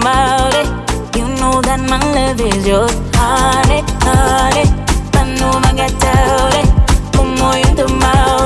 about it. You know that my love is yours. Honey, honey, I know I got out it. Como you do mal.